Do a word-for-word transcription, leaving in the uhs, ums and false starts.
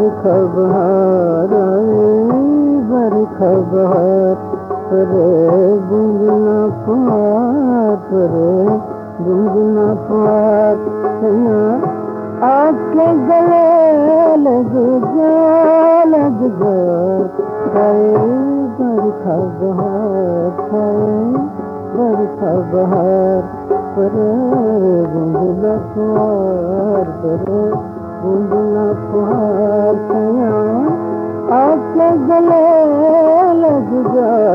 खबर बरखा बहार रे गुंजना पार रे गुंजना पार आपके गले लग जा लग जा गए बरखा बहार बरखा बहार पर गुंजना पार रे गुंजना पार आपके गले लग जा